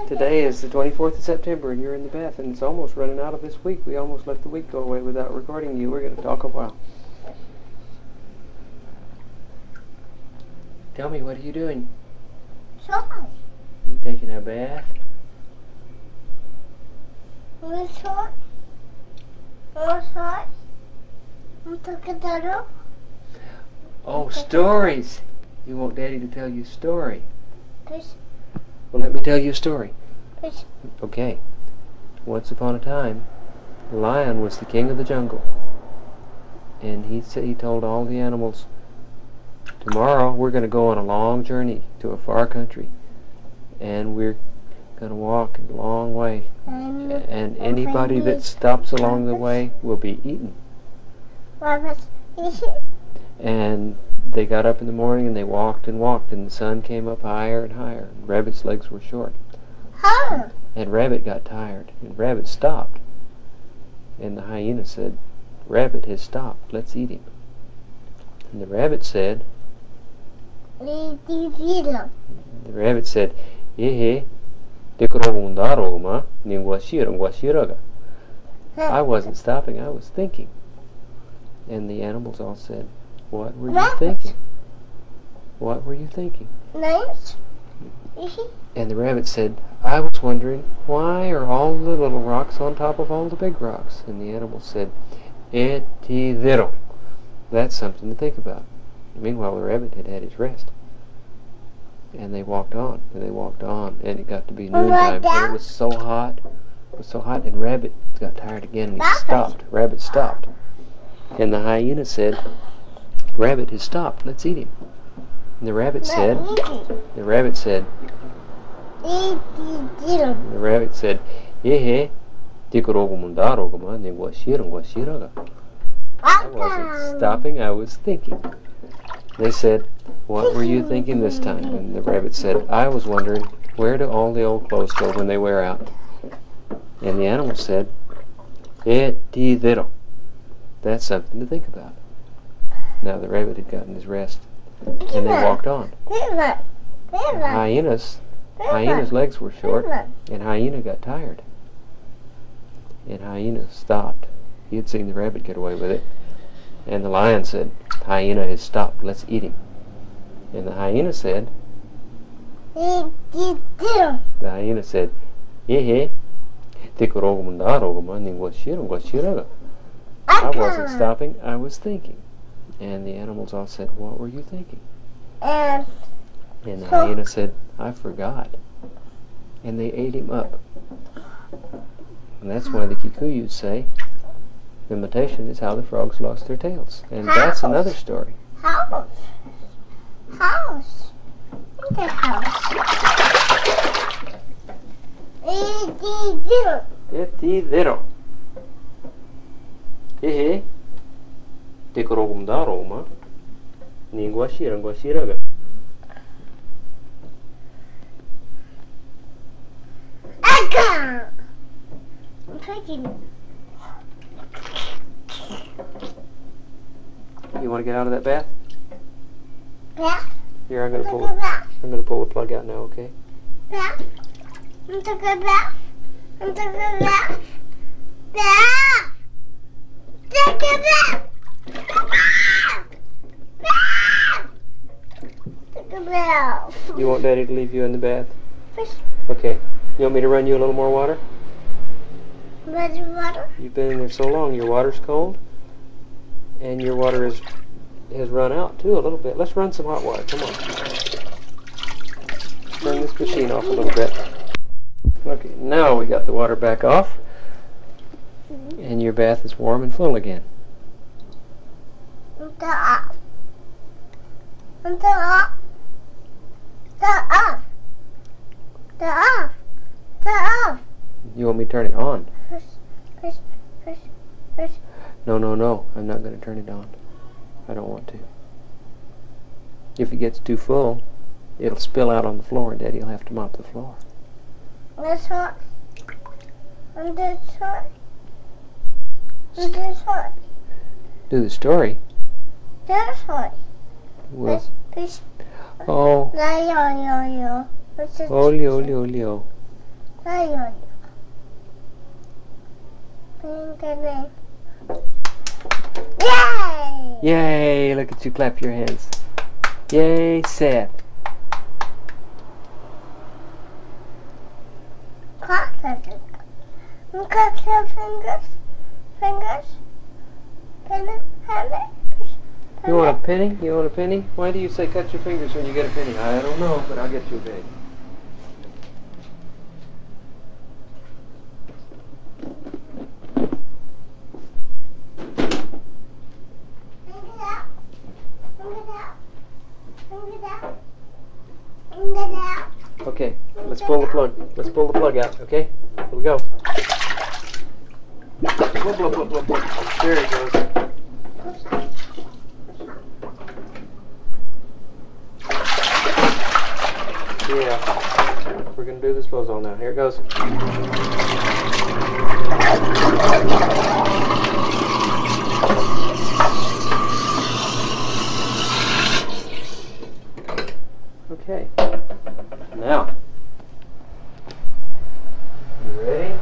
Today is the 24th of September and you're in the bath and it's almost running out of this week. We almost let the week go away without recording you. We're going to talk a while. Tell me, what are you doing? Sorry. You taking a bath? Sorry. Sorry. I'm taking that up. Oh, stories. You want Daddy to tell you a story? Please. Well, let me tell you a story. Please. Okay. Once upon a time, the lion was the king of the jungle. And he told all the animals, tomorrow we're going to go on a long journey to a far country. And we're going to walk a long way. And anybody that stops along the way will be eaten. And they got up in the morning and they walked and walked, and the sun came up higher and higher. And Rabbit's legs were short. And Rabbit got tired, and Rabbit stopped. And the hyena said, Rabbit has stopped, let's eat him. And the rabbit said, Ehe, I wasn't stopping, I was thinking. And the animals all said, what were you thinking? What were you thinking? Nice. And the rabbit said, I was wondering, why are all the little rocks on top of all the big rocks? And the animal said, little. That's something to think about. Meanwhile, the rabbit had had his rest. And they walked on, and they walked on, and it got to be noontime, and it was so hot. It was so hot, and Rabbit got tired again, and he stopped. Rabbit stopped. And the hyena said, Rabbit has stopped, let's eat him. And the rabbit said, Ehe, I wasn't stopping, I was thinking. They said, what were you thinking this time? And the rabbit said, I was wondering, where do all the old clothes go when they wear out? And the animal said, little. That's something to think about. Now the rabbit had gotten his rest, and they walked on. Hyena's legs were short, and Hyena got tired. And Hyena stopped. He had seen the rabbit get away with it. And the lion said, Hyena has stopped, let's eat him. And the hyena said, Ehe, I wasn't stopping, I was thinking. And the animals all said, what were you thinking? And the hyena said, I forgot. And they ate him up. And that's why the Kikuyus say, imitation is how the frogs lost their tails. And that's another story. House. In the house. little. Ehe, Tekorogumdaroma, Ninguashiraga. I'm taking. You want to get out of that bath? Bath. Here, I'm gonna pull the plug out now, okay? Bath. I'm taking a bath. I'm taking a bath. Bath. Take a bath. Bath. Take a bath. You want Daddy to leave you in the bath? Fish. Okay. You want me to run you a little more water? Water. You've been in there so long, your water's cold, and your water has run out too a little bit. Let's run some hot water. Come on. Turn this machine off a little bit. Okay, now we got the water back off, and your bath is warm and full again. Off. You want me to turn it on? Fish. No. I'm not going to turn it on. I don't want to. If it gets too full, it'll spill out on the floor, and Daddy'll have to mop the floor. This one. And this one. Do the story? This one. Well, Fish. oh. Yo. Olio. Finger name. Yay! Yay! Look at you clap your hands. Yay, Seth. Cross it. Cross your fingers. Fingers. Penny. Penny. You want a penny? You want a penny? Why do you say cut your fingers when you get a penny? I don't know, but I'll get you a penny. Okay, let's pull the plug. Let's pull the plug out, okay? Here we go. Plug, plug, plug, plug, plug. There it goes. Yeah, we're going to do the disposal now. Here it goes. Okay. Now, you ready?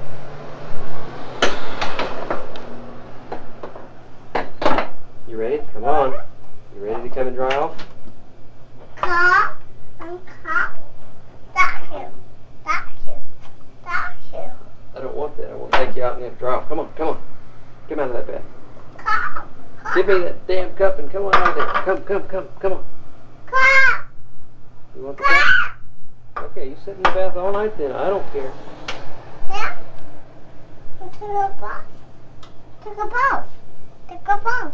You ready? Come on. You ready to come and dry off? Car and car. Vacuum. Vacuum. Vacuum. I don't want that. I want to take you out and then dry off. Come on, come on. Come out of that bath. Car. Give me that damn cup and come on out of there. Come on. Car. You want the cup? Okay, you sit in the bath all night then. I don't care. Yeah. Take a bath. Take a bath. Take a bath.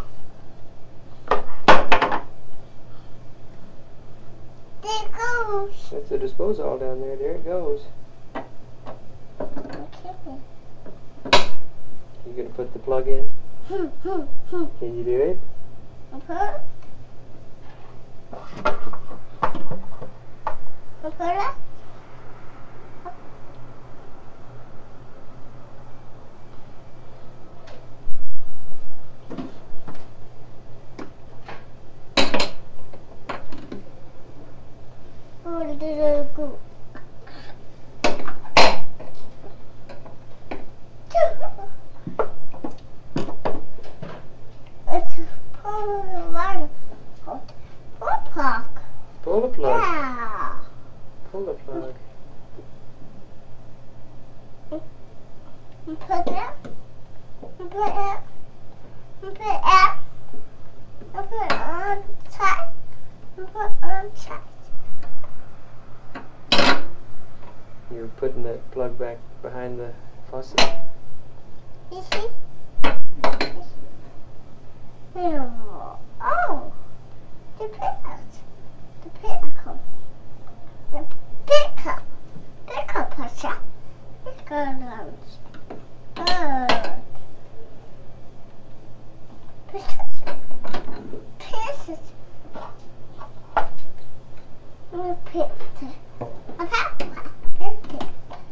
There it goes. That's the disposal down there. There it goes. Okay. You gonna put the plug in? Hmm. Can you do it? Okay. Okay. Where did it go? It's pull the water. Park. Pull the plug. Yeah. Pull the plug. And put it. And put it. And put it. And put it on side. And put it on side. You're putting that plug back behind the faucet. You see? Oh, the pickup. The pickup. The pickup. Pickup pusher. Pickup lunch. Pieces. Repeat. Okay. Repeat.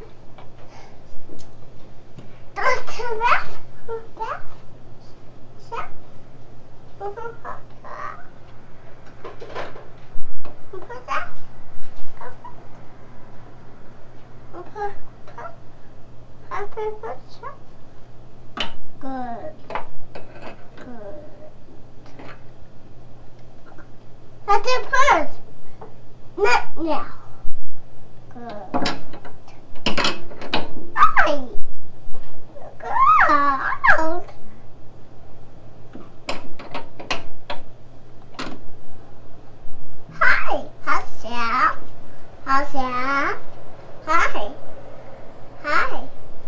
Doctor Bath. Bath. Shut. Put that. Good. Good. That's it first. Not now. Good. Hi. Good. Hi. How's ya? How's ya? Hi. Hi.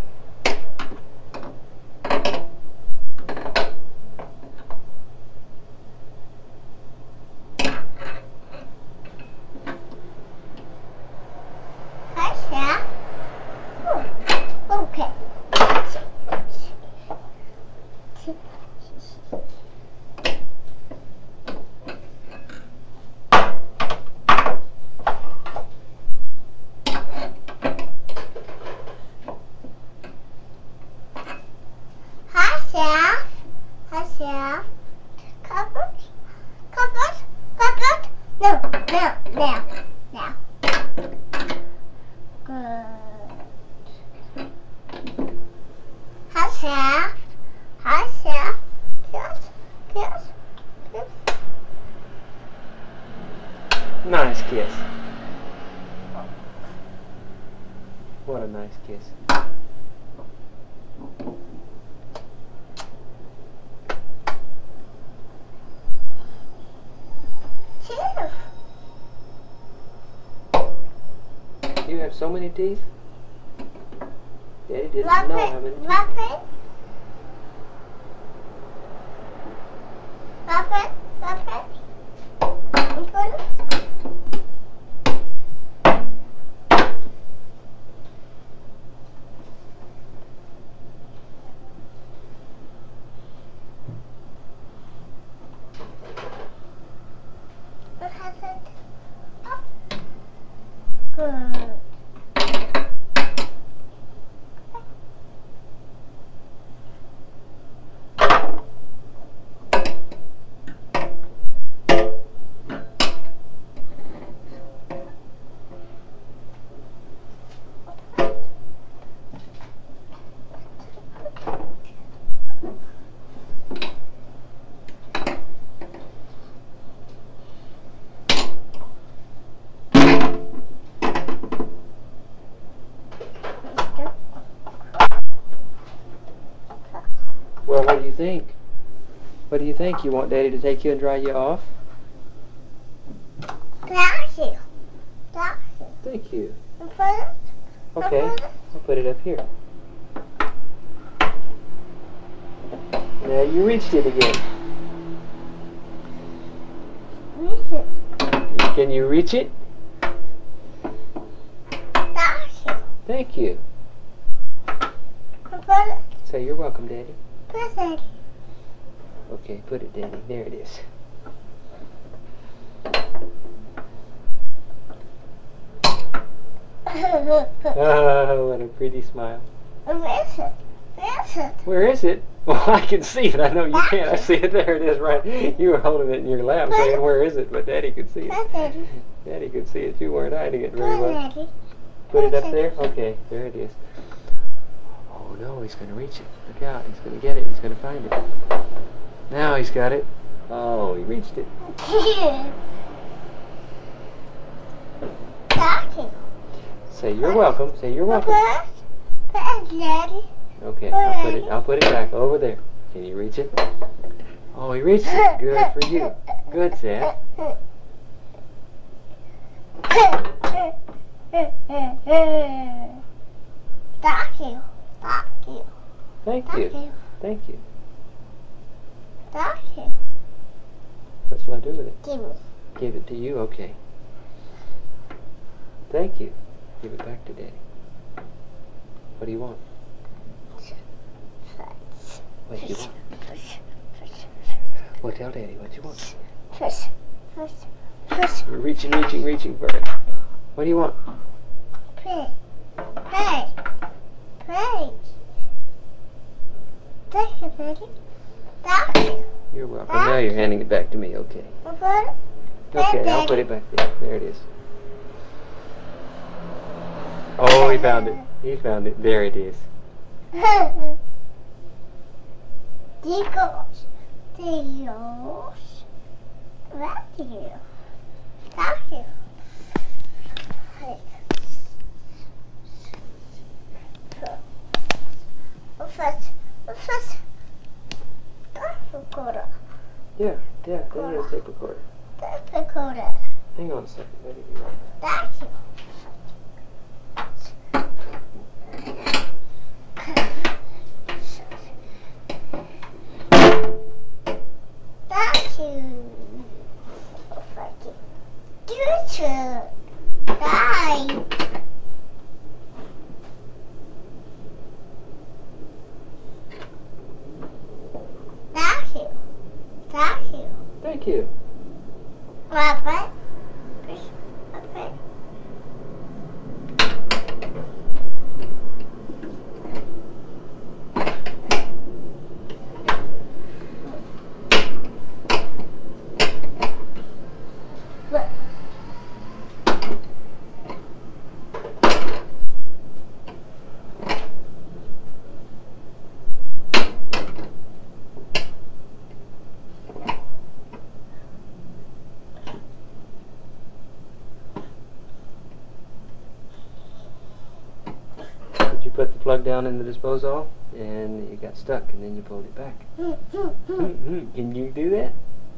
Hi, Sam. Oh, okay. Hi, Sam. Hi, Sam. Cupboard? Cupboard? Cupboard? No. Now. Good. kiss. What a nice kiss. Two. You have so many teeth? Daddy didn't Love know it. how many teeth. Love it. Love it. Love it. You put it. What has it? Up. Good. Well, what do you think? What do you think? You want Daddy to take you and dry you off? Thank you. Thank you. Thank you. You put it. Okay, You put it. I'll put it up here. Now you reached it again. Reach it. Can you reach it? Thank you. Thank you. You put it. Say you're welcome, Daddy. Put it. Okay, put it, Daddy. There it is. Oh, what a pretty smile. Miss it. Miss it. Where is it? Well, I can see it. I know you can't. I see it. There it is, right. You were holding it in your lap saying, where is it? But Daddy could see it. Put it. Daddy could see it. You weren't hiding it Put very well. it. Put it up there? Okay, there it is. Oh no, he's going to reach it. Look out. He's going to get it. He's going to find it. Now he's got it. Oh, he reached it. Thank you. Say you're welcome. Say you're welcome. Put it, Daddy. Okay, I'll put it back over there. Can you reach it? Oh, he reached it. Good for you. Good, Sam. Thank you. Thank you. Thank Thank you. you. Thank you. Thank you. What shall I do with it? Give me. Give it to you? Okay. Thank you. Give it back to Daddy. What do you want? What do you want? Well, tell Daddy what you want. First. You're reaching for it. What do you want? Pray. Pray. Pray. Thank you, Daddy. Thank you. You're welcome. Now you're handing it back to me. Okay. Put it. Okay, I'll put it back there. There it is. Oh, he found it. He found it. There it is. Dios. Dios. Thank you. Thank you. First. Recorder. Yeah, there is tape recorder. Recorder. Hang on a second. Let me be right back. Thank you. Thank you. Future. Bye. Thank you. Thank you. Thank you. Bye-bye. Bye-bye. put the plug down in the disposal, and it got stuck, and then you pulled it back. Can you do that?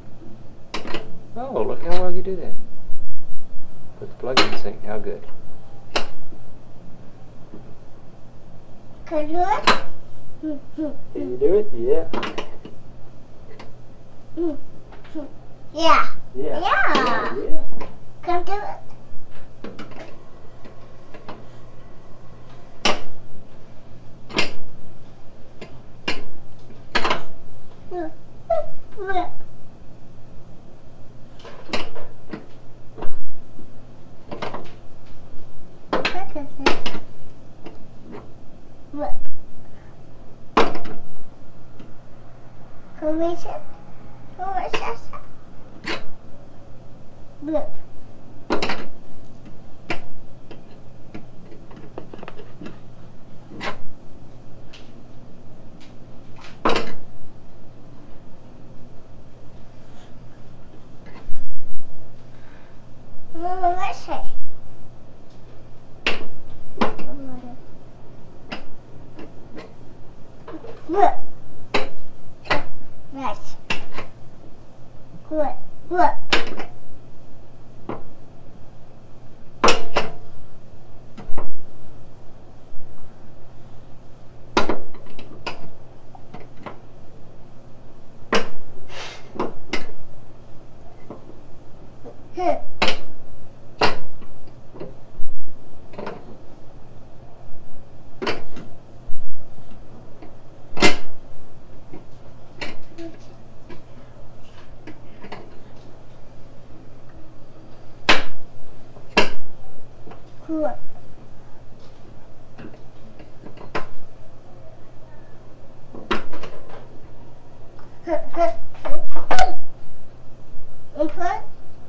Oh, look how well you do that. Put the plug in the sink. How good. Can you do it? Can you do it? Yeah. Yeah. Yeah. Yeah. Yeah. Can do it. Permission? Look. Mama, let's see. Look. Nice. Good. Look. Here. Good. Okay.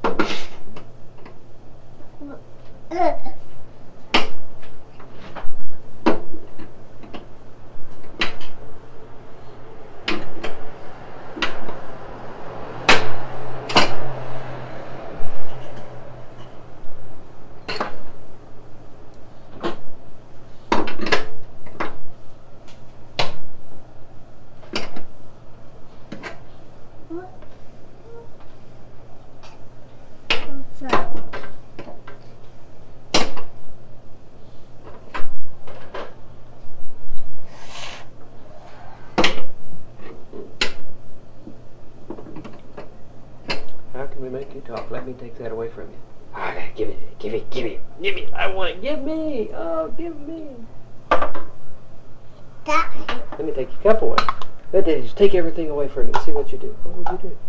How can we make you talk? Let me take that away from you. Okay, give it, give it, give it, give it. I want it. Give me. Oh, give me. That. Let me take your cup away. Let Daddy just take everything away from you. See what you do. What would you do?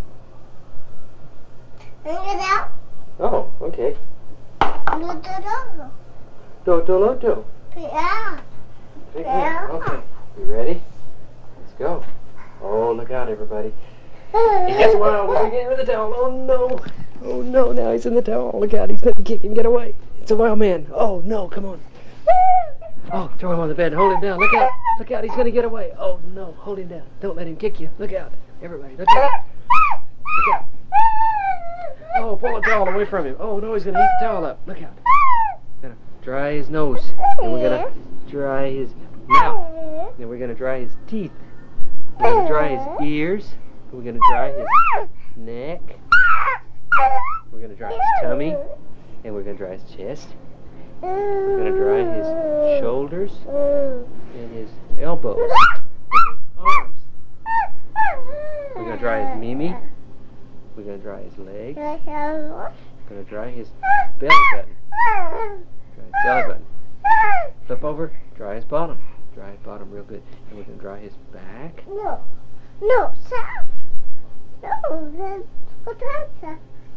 Bring it out. Oh, okay. No. Do. Yeah. Take Yeah. that. Okay. You ready? Let's go. Oh, look out, everybody. He gets wild. We're getting rid of the towel. Oh, no. Oh, no. Now he's in the towel. Look out. He's going to kick and get away. It's a wild man. Oh, no. Come on. Oh, throw him on the bed. Hold him down. Look out. Look out. He's going to get away. Oh, no. Hold him down. Don't let him kick you. Look out. Everybody, look out. Look out. Oh, pull the towel away from him. Oh, no. He's going to heat the towel up. Look out. Gonna dry his nose. And we're going to dry his mouth. Then we're going to dry his teeth. We're going to dry his ears. We're going to dry his neck. We're going to dry his tummy. And we're going to dry his chest. We're going to dry his shoulders and his elbows and his arms. We're going to dry his mimi. We're going to dry his legs. We're going to dry his belly button. Dry his belly button. Flip over, dry his bottom. Dry his bottom real good. And we're going to dry his back. No, Sam. No, then what's that?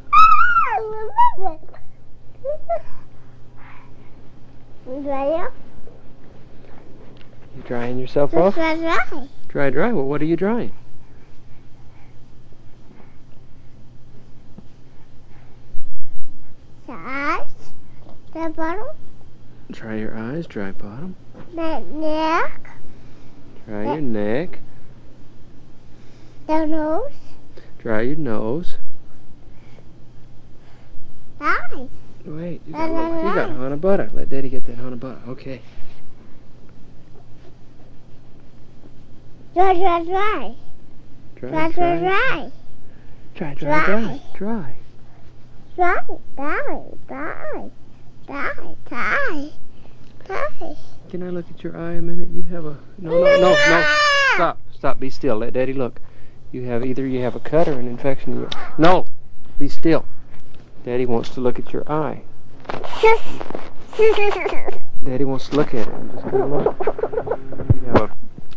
Dry. You drying yourself off? Dry. Dry. Well, what are you drying? Size. The bottom. Dry your eyes, dry bottom. The neck. Dry your neck. The nose. Dry your nose. Eyes. Wait, you got Hana butter. Let Daddy get that Hana butter. Okay. Dry, dry, dry. Dry, dry, dry. Dry, dry, dry. Dry. Dry, dry, dry. Dry, dry. Dry. Can I look at your eye a minute? You have a... No. Stop. Stop. Be still. Let Daddy look. Either you have a cut or an infection in your... No! Be still. Daddy wants to look at your eye. Daddy wants to look at it. I'm just going to look.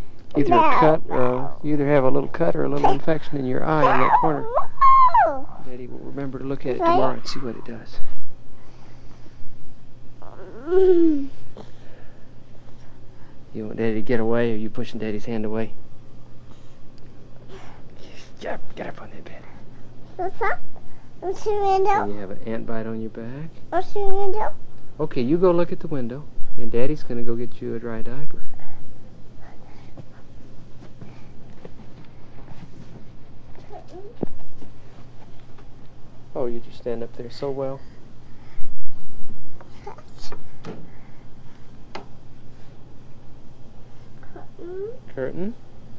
You either have a little cut or a little infection in your eye in that corner. Daddy will remember to look at it tomorrow and see what it does. You want Daddy to get away, or are you pushing Daddy's hand away? Get up on that bed. What's up? What's the window? And you have an ant bite on your back. What's the window? Okay, you go look at the window, and Daddy's going to go get you a dry diaper. Oh, you just stand up there so well. Curtain.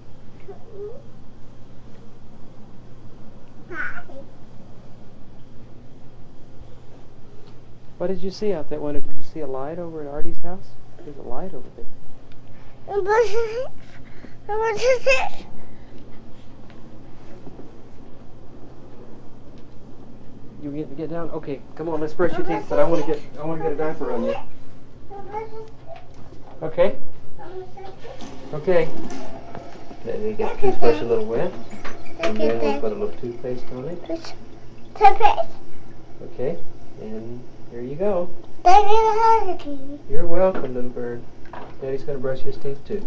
What did you see out that window? Did you see a light over at Artie's house? There's a light over there. What's it? You get down. Okay, come on. Let's brush your teeth. But I want to get a diaper on you. Okay. Okay. Then you get the toothbrush a little wet, and then we'll put a little toothpaste on it. Toothpaste. Okay. And here you go. Thank you. You're welcome, little bird. Daddy's gonna brush his teeth too.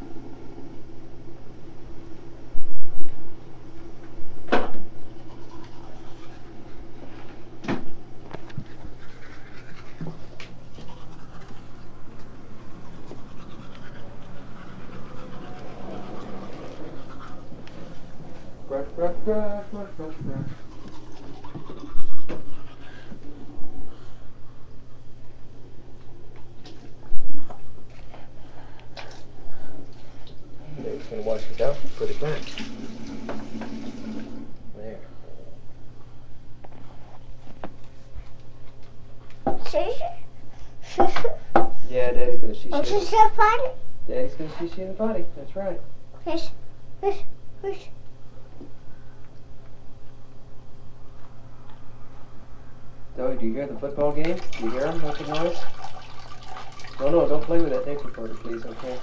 Brush, brush, brush, brush, brush, brush. Daddy's gonna wash it out and put it back. There. Yeah, Daddy's gonna see you. Daddy's gonna see you in the potty. That's right. Fish, fish, fish. Zoe, do you hear the football game? Do you hear them making noise? No, don't play with that tape recorder, please, okay?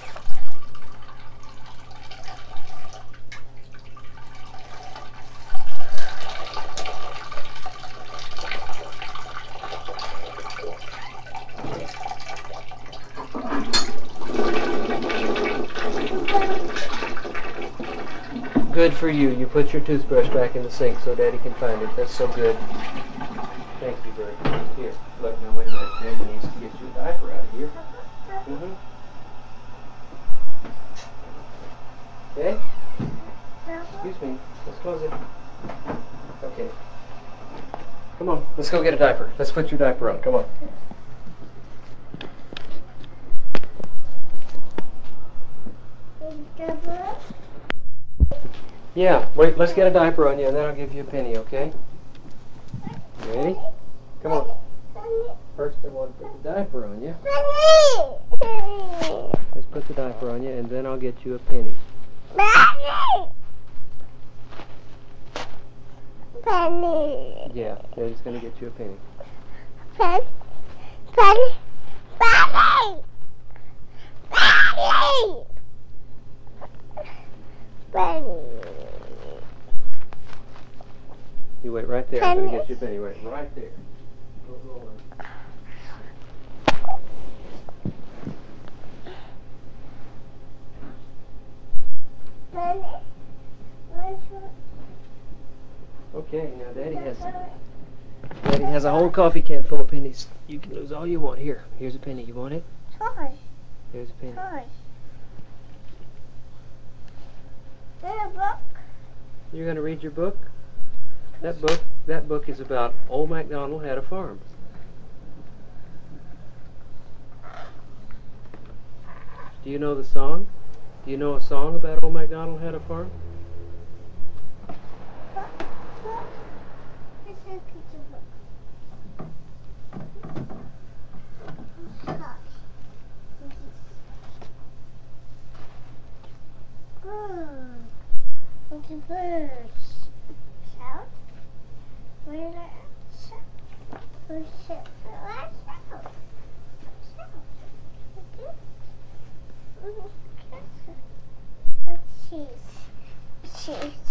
Good for you. You put your toothbrush back in the sink so Daddy can find it. That's so good. Thank you, Bird. Here, look, now wait a minute. Daddy needs to get you a diaper out of here. Okay? Excuse me. Let's close it. Okay. Come on, let's go get a diaper. Let's put your diaper on. Come on. Yeah, wait, let's get a diaper on you and then I'll give you a penny, okay? Ready? Come on. First I want to put the diaper on you. Let's put the diaper on you and then I'll get you a penny. Penny. Yeah, Daddy's going to get you a penny. Penny. Penny. Penny. Penny. Penny. You wait right there. I'm going to get you a penny. Wait right there. Go on. Penny. Okay, now Daddy has a whole coffee can full of pennies. You can lose all you want. Here's a penny. You want it? Toy. Here's a penny. Toy. There's a book. You're going to read your book? That book is about Old MacDonald Had a Farm. Do you know the song? Do you know a song about Old MacDonald Had a Farm? This is a picture book. Look at birds. Shout. Where are shout? Where's shout? Shout. Shout. Cheese. Cheese.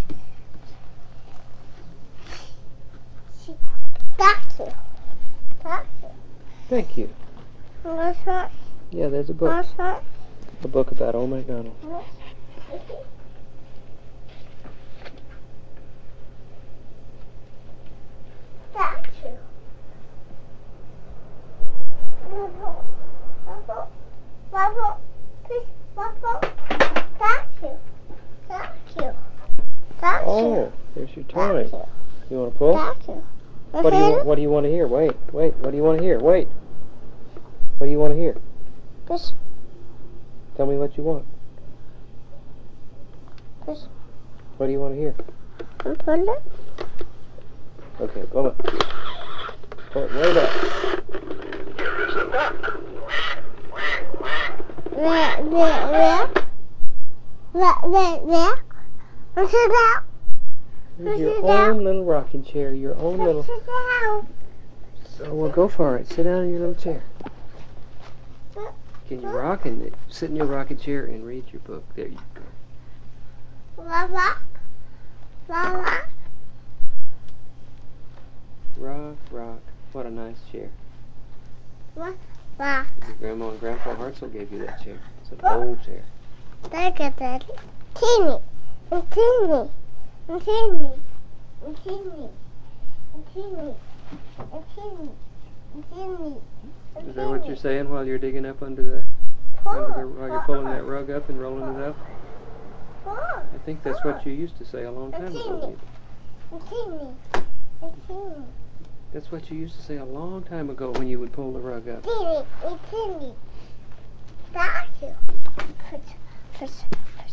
Cheese. Thank you. Thank you. Thank you. What's that? Yeah, there's a book. What's that? A book about Old MacDonald. Thank you. Bubble. Please, bubble. Thank you. Thank you. Thank you. Oh, there's your toy. Thank you. You want to pull? Thank you. What do you want to hear? Wait. What do you want to hear? Wait. What do you want to hear? This. Tell me what you want. This. What do you want to hear? Pull it. Okay, pull it. Pull it way back. Where? What's it out? Here's your own little rocking chair. Your own little. What's it out? Oh, well, go for it. Sit down in your little chair. Can you rock and sit in your rocking chair and read your book? There you go. Rock. Rock. Rock, rock. What a nice chair. Rock. Your grandma and Grandpa Hartzell gave you that chair. It's an old chair. Look at that. Teeny. And teeny. And teeny. And teeny. And teeny. And teeny. And teeny. Is that what you're saying while you're digging up under the while you're pulling that rug up and rolling it up? I think that's what you used to say a long time ago. And teeny. And teeny. That's what you used to say a long time ago when you would pull the rug up. Teeny. And teeny. Thank you. Fish.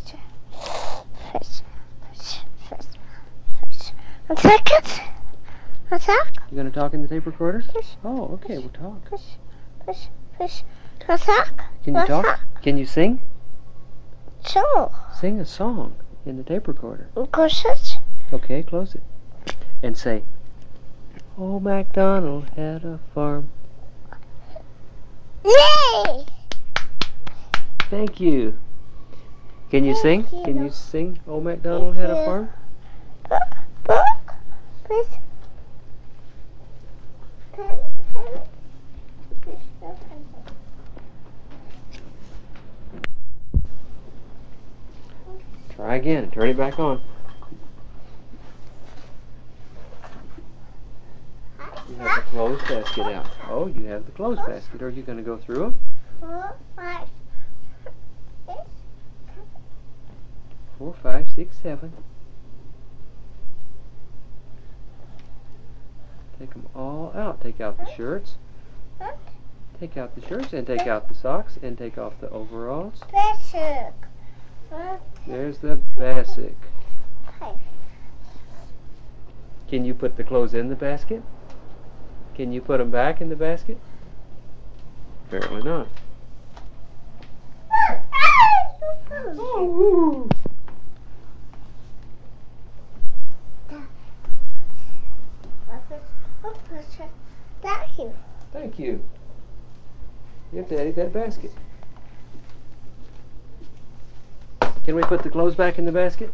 What's that? What's that? You gonna talk in the tape recorder? Fish. Oh, okay, we'll talk. Fish. What's that? Can you talk? Can you sing? So. Sing a song in the tape recorder. Close it. Okay, close it. And say, Old MacDonald had a farm. Yay! Thank you. Can you sing? Thank you. Can you sing Old MacDonald had a you. farm? Book. Please. Pen. Try again and turn it back on. You have the clothes basket out. Oh, you have the clothes basket. Are you going to go through them? 4, 5, 6. 4, 5, 6, 7. Take them all out. Take out the shirts. Take out the shirts and take out the socks and take off the overalls. Basic. There's the basic. Can you put the clothes in the basket? Can you put them back in the basket? Apparently not. Oh. Thank you. Thank you. Give Daddy that basket. Can we put the clothes back in the basket?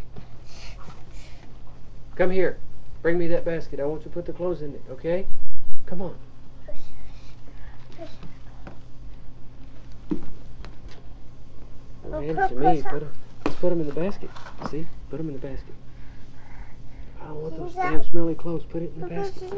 Come here. Bring me that basket. I want you to put the clothes in it, okay? Come on. Don't hand it to me. Let's put them in the basket. See? Put them in the basket. I don't want those damn smelly clothes. Put it in the basket.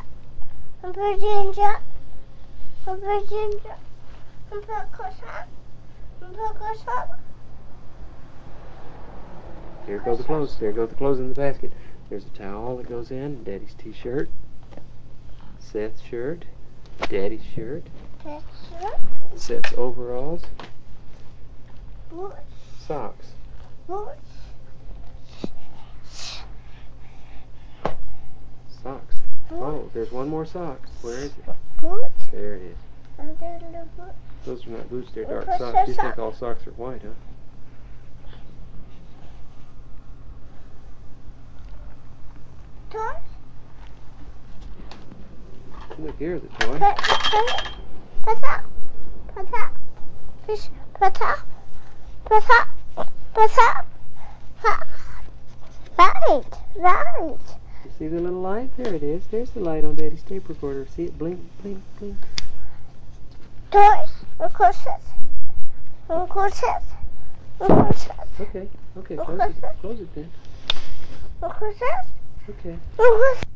There go the clothes. There go the clothes in the basket. There's a towel that goes in. Daddy's t-shirt. Seth's shirt. Daddy's shirt. Seth's overalls. Socks. Boots. Socks. Oh, there's one more socks. Where is it? Boots. There it is. And then the boot. Those are not boots, they're dark What's socks. that You think sock? all socks are white, huh? Toy. Look, here's a toy. Put up. Put up. Fish. Put up. Put up. Put up. Right. Right. You see the little light? There it is. There's the light on Daddy's tape recorder. See it blink, blink, blink. Toys. Horses. Horses. Horses. Okay, close it then. Horses. Okay. Horses.